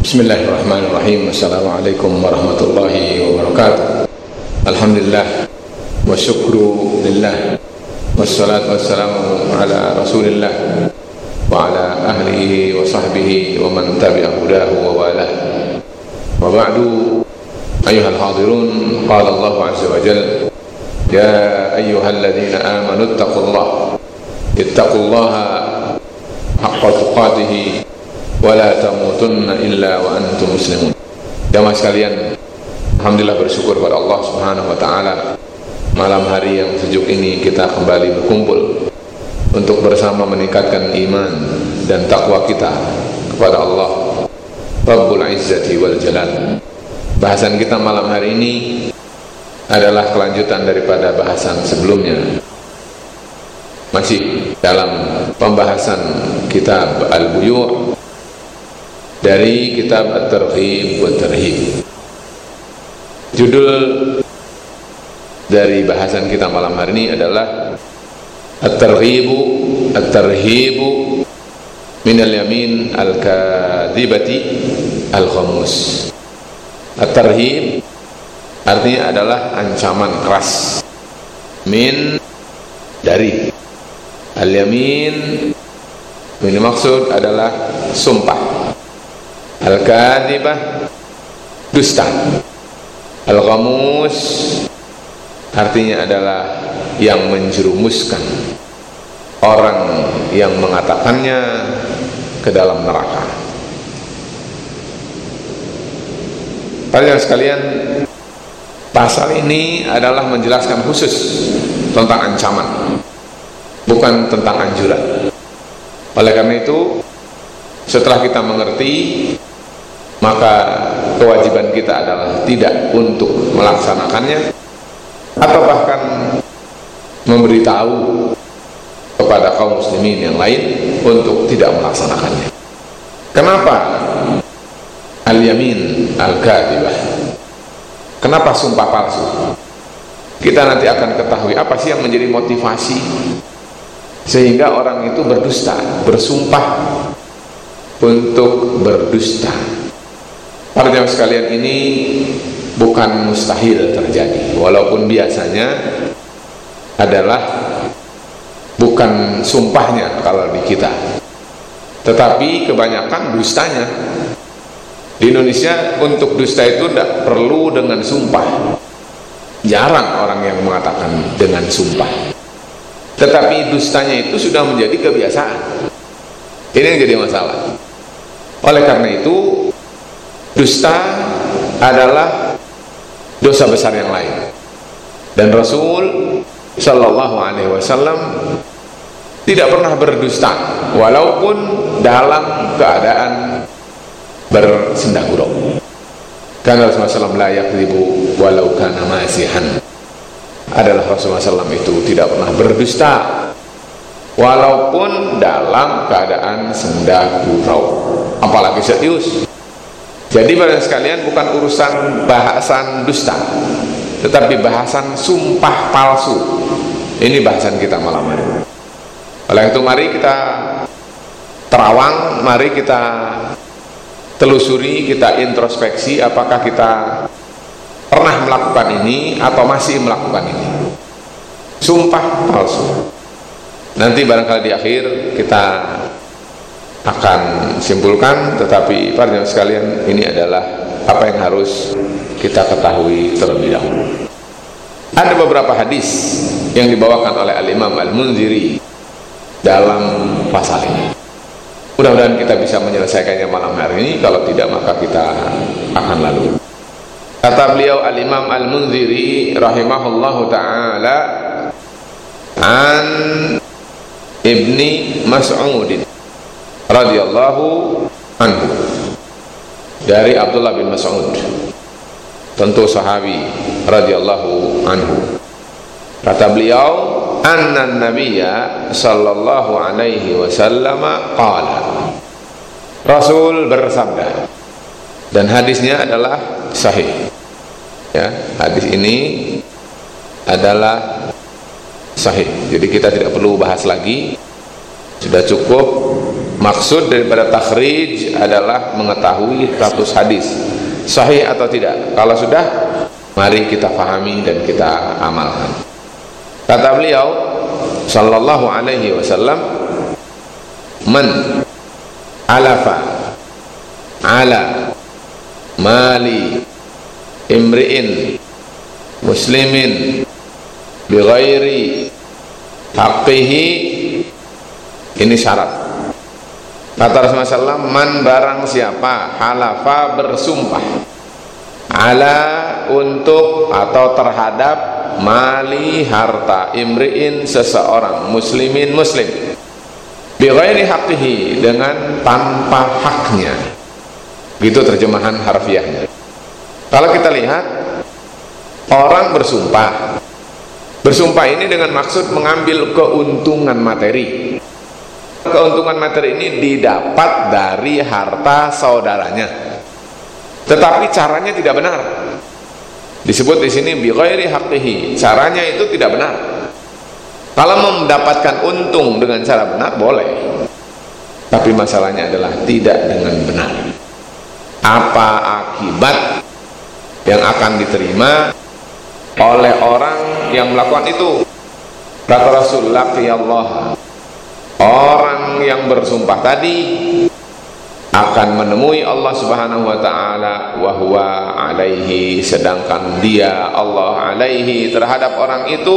Bismillahirrahmanirrahim. Assalamualaikum warahmatullahi wabarakatuh. Alhamdulillah wa syukru lillah, wassalatu wassalamu ala rasulillah wa ala ahlihi wa sahbihi wa man tabi'a hudahu wa walah. Wa ba'du, ayyuhal hadirun, qala Allah azza wa jalla, ya ayyuhalladzina amanu ittaqullaha haqqa tuqatih wa la tamutunna illa wa antum muslimun. Jamaah sekalian, alhamdulillah bersyukur kepada Allah Subhanahu wa taala, malam hari yang sejuk ini kita kembali berkumpul untuk bersama meningkatkan iman dan takwa kita kepada Allah Rabbul Izzati wal Jalal. Bahasan kita malam hari ini adalah kelanjutan daripada bahasan sebelumnya, masih dalam pembahasan kitab Al-Buyu' dari kitab At-Targhib wa Tarhib. Judul dari bahasan kita malam hari ini adalah At-Tarhibu min al-yamin al-kadhibati al-khamus. At-Tarhib artinya adalah ancaman keras, min dari, al-yamin ini maksud adalah sumpah, al-kadhibah dusta, al-ghamus artinya adalah yang menjerumuskan orang yang mengatakannya ke dalam neraka. Para sekalian, pasal ini adalah menjelaskan khusus tentang ancaman, bukan tentang anjuran. Oleh karena itu, setelah kita mengerti, maka kewajiban kita adalah tidak untuk melaksanakannya atau bahkan memberitahu kepada kaum muslimin yang lain untuk tidak melaksanakannya. Kenapa al-yamin al-kadhibah? Kenapa sumpah palsu? Kita nanti akan ketahui apa sih yang menjadi motivasi sehingga orang itu berdusta, bersumpah untuk berdusta. Para jamaah sekalian, ini bukan mustahil terjadi, walaupun biasanya adalah bukan sumpahnya kalau di kita, tetapi kebanyakan dustanya. Di Indonesia untuk dusta itu tidak perlu dengan sumpah, jarang orang yang mengatakan dengan sumpah, tetapi dustanya itu sudah menjadi kebiasaan. Ini yang jadi masalah. Oleh karena itu, dusta adalah dosa besar yang lain, dan Rasul Shallallahu Alaihi Wasallam tidak pernah berdusta walaupun dalam keadaan bersenda gurau. Karena Rasulullah SAW la yakdzibu walau kana masihan, adalah Rasulullah SAW itu tidak pernah berdusta walaupun dalam keadaan senda gurau, apalagi serius. Jadi pada sekalian, bukan urusan bahasan dusta, tetapi bahasan sumpah palsu. Ini bahasan kita malam hari. Oleh itu, mari kita terawang, mari kita telusuri, kita introspeksi apakah kita pernah melakukan ini atau masih melakukan ini, sumpah palsu. Nanti barangkali di akhir kita akan simpulkan, tetapi para jemaah sekalian, ini adalah apa yang harus kita ketahui terlebih dahulu. Ada beberapa hadis yang dibawakan oleh Al-Imam Al-Munziri dalam pasal ini. Mudah-mudahan kita bisa menyelesaikannya malam hari ini. Kalau tidak, maka kita akan lalu. Kata beliau Al-Imam Al-Munziri rahimahullahu ta'ala, an Ibni Mas'udin radhiyallahu anhu, dari Abdullah bin Mas'ud, tentu sahabi radhiyallahu anhu. Kata beliau, anna nabiyya sallallahu alaihi wasallam qala, Rasul bersabda, dan hadisnya adalah sahih. Ya, hadis ini adalah sahih. Jadi kita tidak perlu bahas lagi, sudah cukup Maksud daripada takhrij adalah mengetahui status hadis sahih atau tidak. Kalau sudah, mari kita pahami dan kita amalkan. Kata beliau sallallahu alaihi wasallam, man alafa ala mali imri'in muslimin bighairi haqqihi, ini syarat. Kata Rasulullah SAW, man barang siapa, halafa bersumpah, ala untuk atau terhadap, mali harta, imri'in seseorang, muslimin muslim, bighairi haqqihi dengan tanpa haknya. Gitu terjemahan harfiahnya. Kalau kita lihat, orang bersumpah. Bersumpah ini dengan maksud mengambil keuntungan materi. Keuntungan materi ini didapat dari harta saudaranya, tetapi caranya tidak benar. Disebut di sini bighairi haqqihi, caranya itu tidak benar. Kalau mendapatkan untung dengan cara benar boleh, tapi masalahnya adalah tidak dengan benar. Apa akibat yang akan diterima oleh orang yang melakukan itu? Kata Rasulullah, Allah, orang yang bersumpah tadi akan menemui Allah Subhanahu wa taala wa huwa alaihi, sedangkan dia Allah alaihi terhadap orang itu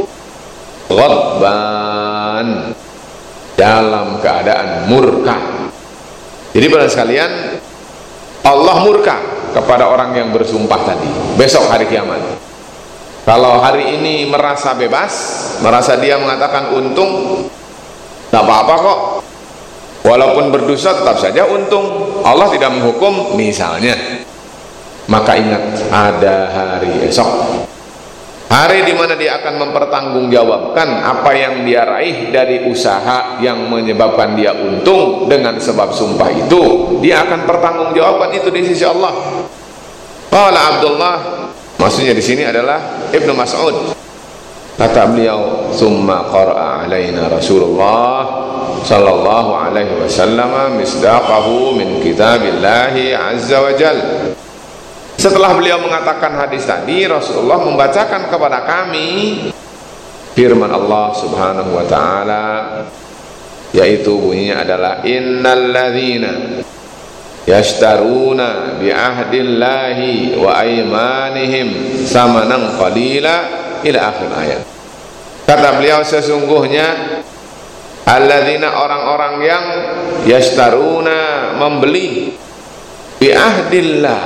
ghadban, dalam keadaan murka. Jadi pada sekalian, Allah murka kepada orang yang bersumpah tadi besok hari kiamat. Kalau hari ini merasa bebas, merasa dia mengatakan untung, tidak apa-apa kok, walaupun berdosa tetap saja untung, Allah tidak menghukum misalnya, maka ingat ada hari esok, hari di mana dia akan mempertanggungjawabkan apa yang dia raih dari usaha yang menyebabkan dia untung dengan sebab sumpah itu. Dia akan pertanggungjawabkan itu di sisi Allah. Qala Abdullah, maksudnya di sini adalah Ibnu Mas'ud. Kata beliau, summa qara'a alaina Rasulullah sallallahu alaihi wasallam misdaqahu min kitabillahi azza wa jal. Setelah beliau mengatakan hadis tadi, Rasulullah membacakan kepada kami firman Allah Subhanahu wa taala, yaitu bunyinya adalah innal ladzina yashtaruna bi ahdillahi wa aymanihim samanan qalila, ila akhir ayat. Kata beliau, sesungguhnya alladzina, orang-orang yang yashtaruna, membeli, bi ahdillah,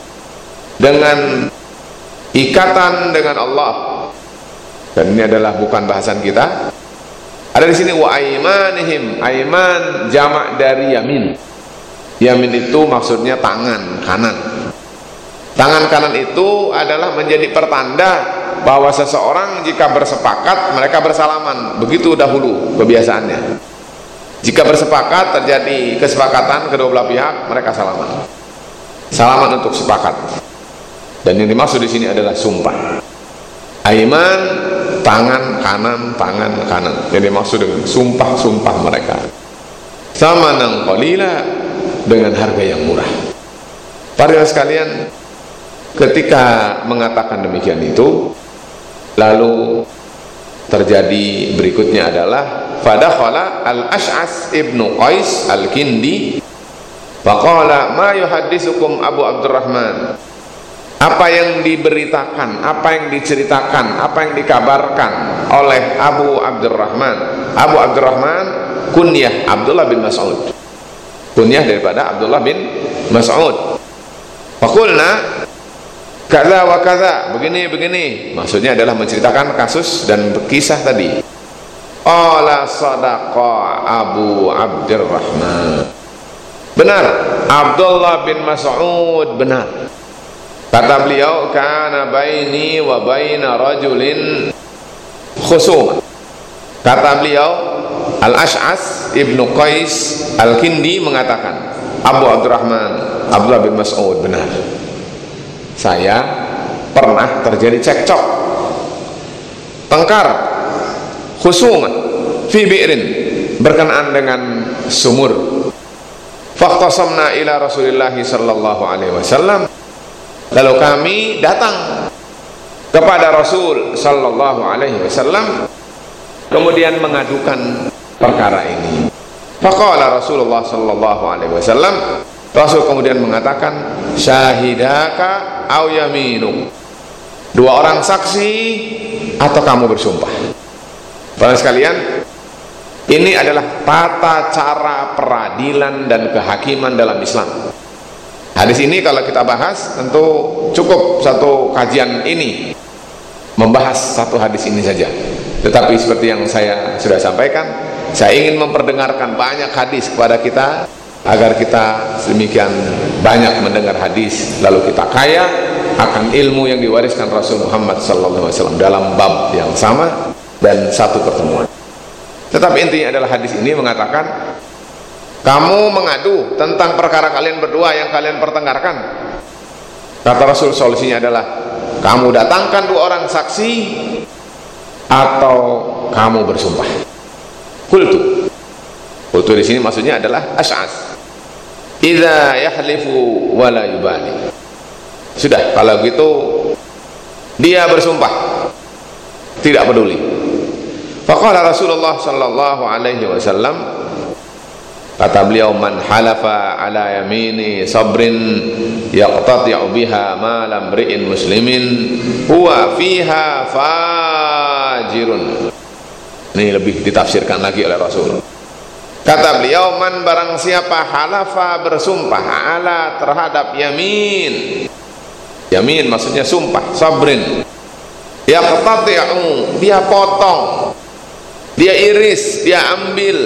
dengan ikatan dengan Allah. Dan ini adalah bukan bahasan kita. Ada di sini wa aymanihim, ayman jamak dari yamin. Yamin itu maksudnya tangan kanan. Tangan kanan itu adalah menjadi pertanda bahwa seseorang jika bersepakat mereka bersalaman. Begitu dahulu kebiasaannya. Jika bersepakat, terjadi kesepakatan kedua belah pihak, mereka salaman. Salaman untuk sepakat. Dan yang dimaksud di sini adalah sumpah. Aiman, tangan kanan, tangan kanan. Yang dimaksud dengan sumpah-sumpah mereka. Samanan qalila, dengan harga yang murah. Para sekalian, ketika mengatakan demikian itu, lalu terjadi berikutnya adalah fadakhala al-Ash'as ibnu Qais al-Kindi faqala ma yuhadditsukum Abu Abdurrahman, apa yang diberitakan, apa yang diceritakan, apa yang dikabarkan oleh Abu Abdurrahman. Abu Abdurrahman kunyah Abdullah bin Mas'ud, kunyah daripada Abdullah bin Mas'ud. Faqulna kaza wa kaza, begini, maksudnya adalah menceritakan kasus dan kisah tadi. Qala sadaqa Abu Abdurrahman, benar, Abdullah bin Mas'ud benar. Kata beliau, kana baini wa baina rajulin khusuma. Kata beliau, Al-Ash'as ibnu Qais Al-Kindi mengatakan, Abu Abdurrahman, Abdullah bin Mas'ud benar, saya pernah terjadi cekcok, tengkar, khusuma fi bi'rin, berkenaan dengan sumur. Faqtasamna ila Rasulillah sallallahu alaihi wasallam. Lalu kami datang kepada Rasul sallallahu alaihi wasallam, kemudian mengadukan perkara ini. Faqala Rasulullah sallallahu alaihi wasallam, Rasul kemudian mengatakan, syahidaka aw yaminuk, dua orang saksi atau kamu bersumpah. Para sekalian, ini adalah tata cara peradilan dan kehakiman dalam Islam. Hadis ini kalau kita bahas tentu cukup satu kajian ini membahas satu hadis ini saja. Tetapi seperti yang saya sudah sampaikan, saya ingin memperdengarkan banyak hadis kepada kita agar kita sedemikian banyak mendengar hadis, lalu kita kaya akan ilmu yang diwariskan Rasul Muhammad SAW dalam bab yang sama dan satu pertemuan. Tetapi intinya adalah hadis ini mengatakan, kamu mengadu tentang perkara kalian berdua yang kalian pertengkarkan. Kata Rasul, solusinya adalah kamu datangkan dua orang saksi atau kamu bersumpah. Qultu di sini maksudnya adalah Ash'as. Idza yahlifu wa la yubali. Sudah, kalau gitu dia bersumpah, tidak peduli. Faqala Rasulullah sallallahu alaihi wasallam, kata beliau, man halafa ala yamini sabrin yaqtati'u biha ma lam ri'in muslimin huwa fiha fajirun. Ini lebih ditafsirkan lagi oleh Rasul. Kata beliau, man barang siapa halafa bersumpah ala terhadap yamin. Yamin maksudnya sumpah, sabrin. Yaqtati'u, dia potong, dia iris, dia ambil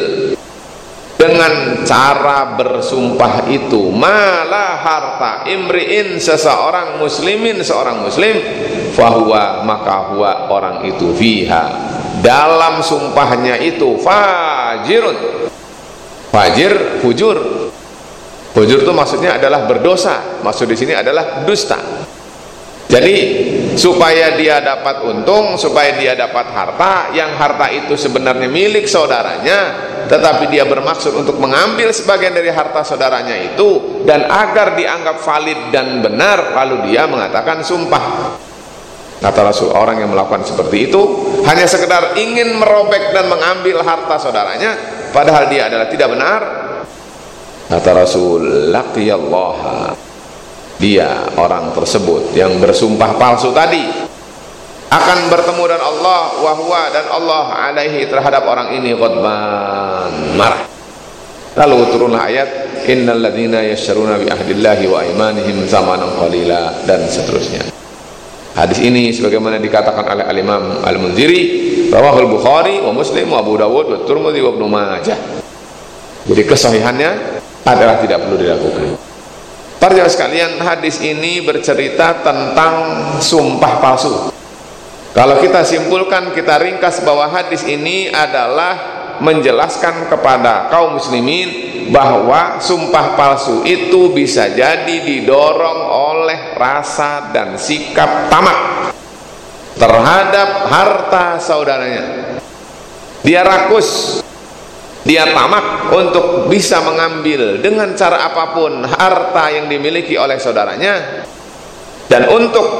dengan cara bersumpah itu malah harta imri'in seseorang muslimin, seorang muslim, fahuwa maka huwa orang itu fiha dalam sumpahnya itu fajirun. Fajir, fujur. Fujur itu maksudnya adalah berdosa. Maksud di sini adalah dusta. Jadi supaya dia dapat untung, supaya dia dapat harta, yang harta itu sebenarnya milik saudaranya, tetapi dia bermaksud untuk mengambil sebagian dari harta saudaranya itu, dan agar dianggap valid dan benar, lalu dia mengatakan sumpah. Kata Rasul, orang yang melakukan seperti itu hanya sekedar ingin merobek dan mengambil harta saudaranya, padahal dia adalah tidak benar. Kata Rasul, laqiyallaha, dia orang tersebut yang bersumpah palsu tadi akan bertemu dengan Allah, wahwa dan Allah alaihi terhadap orang ini ghadban, marah. Lalu turunlah ayat innal ladzina yashruna bi ahdillahi wa aimanihim zamanan qalila, dan seterusnya. Hadis ini sebagaimana dikatakan oleh al-Imam Al-Munziri, rawahul Bukhari wa Muslim wa Abu Dawud wa Tirmidzi wa Ibnu Majah. Jadi kesahihannya adalah tidak perlu dilakukan. Para jemaah sekalian, hadis ini bercerita tentang sumpah palsu. Kalau kita simpulkan, kita ringkas bahwa hadis ini adalah menjelaskan kepada kaum muslimin bahwa sumpah palsu itu bisa jadi didorong oleh rasa dan sikap tamak terhadap harta saudaranya. Dia rakus, dia tamak untuk bisa mengambil dengan cara apapun harta yang dimiliki oleh saudaranya, dan untuk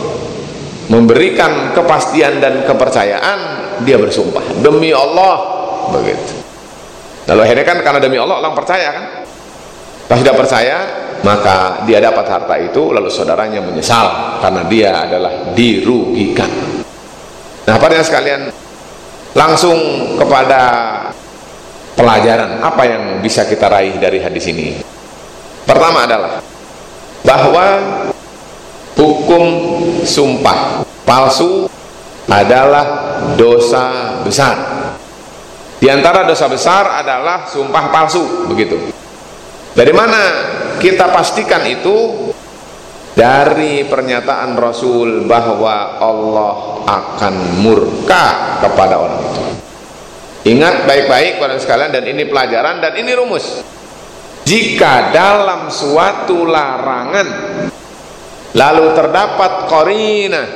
memberikan kepastian dan kepercayaan dia bersumpah demi Allah, begitu. Lalu akhirnya kan karena demi Allah orang percaya kan, pas sudah percaya maka dia dapat harta itu, lalu saudaranya menyesal karena dia adalah dirugikan. Nah, para sekalian, langsung kepada pelajaran apa yang bisa kita raih dari hadis ini. Pertama adalah bahwa hukum sumpah palsu adalah dosa besar. Di antara dosa besar adalah sumpah palsu, begitu. Dari mana kita pastikan itu? Dari pernyataan Rasul bahwa Allah akan murka kepada orang itu. Ingat baik-baik para sekalian, dan ini pelajaran dan ini rumus. Jika dalam suatu larangan lalu terdapat qarinah,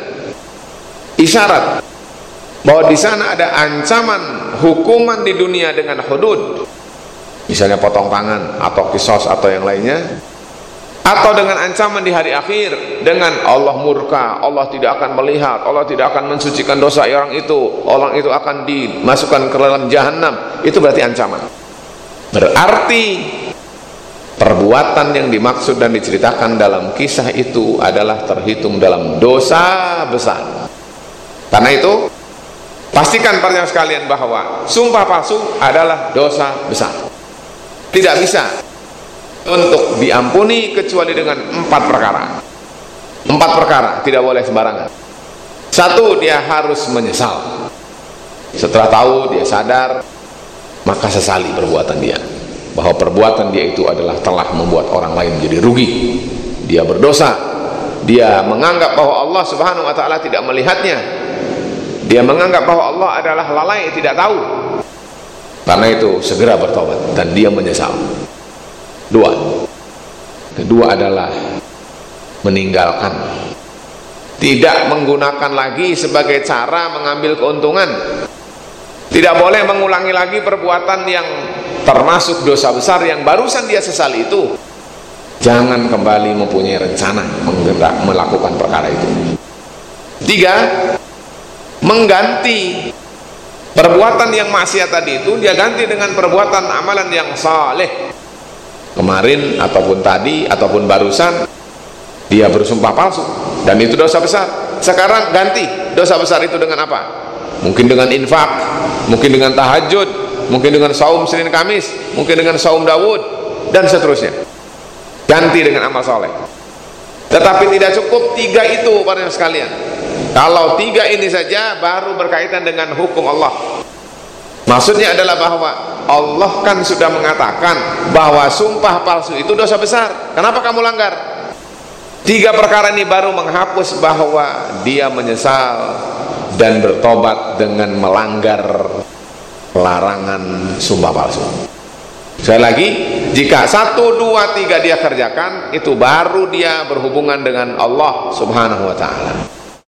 isyarat bahwa di sana ada ancaman hukuman di dunia dengan hudud, misalnya potong tangan atau kisos atau yang lainnya, atau dengan ancaman di hari akhir dengan Allah murka, Allah tidak akan melihat, Allah tidak akan mensucikan dosa orang itu akan dimasukkan ke dalam jahanam, itu berarti ancaman. Berarti perbuatan yang dimaksud dan diceritakan dalam kisah itu adalah terhitung dalam dosa besar. Karena itu pastikan para jamaah sekalian bahwa sumpah palsu adalah dosa besar. Tidak bisa untuk diampuni kecuali dengan 4 perkara. 4 perkara tidak boleh sembarangan. 1, dia harus menyesal. Setelah tahu, dia sadar, maka sesali perbuatan dia, bahwa perbuatan dia itu adalah telah membuat orang lain menjadi rugi. Dia berdosa. Dia menganggap bahwa Allah Subhanahu wa ta'ala tidak melihatnya. Dia menganggap bahwa Allah adalah lalai, tidak tahu. Karena itu segera bertobat dan dia menyesal. 2. Kedua adalah meninggalkan. Tidak menggunakan lagi sebagai cara mengambil keuntungan. Tidak boleh mengulangi lagi perbuatan yang termasuk dosa besar yang barusan dia sesali itu. Jangan kembali mempunyai rencana melakukan perkara itu. 3, mengganti perbuatan yang maksiat tadi itu, dia ganti dengan perbuatan amalan yang saleh. Kemarin ataupun tadi ataupun barusan dia bersumpah palsu dan itu dosa besar. Sekarang ganti dosa besar itu dengan apa? Mungkin dengan infak, mungkin dengan tahajud, mungkin dengan saum Senin Kamis, mungkin dengan saum Daud dan seterusnya. Ganti dengan amal soleh. Tetapi tidak cukup 3 itu para sekalian. Kalau 3 ini saja baru berkaitan dengan hukum Allah. Maksudnya adalah bahwa Allah kan sudah mengatakan bahwa sumpah palsu itu dosa besar. Kenapa kamu langgar? 3 perkara ini baru menghapus bahwa dia menyesal dan bertobat dengan melanggar larangan sumpah palsu. Sekali lagi, jika 1, 2, 3 dia kerjakan, itu baru dia berhubungan dengan Allah Subhanahu wa ta'ala.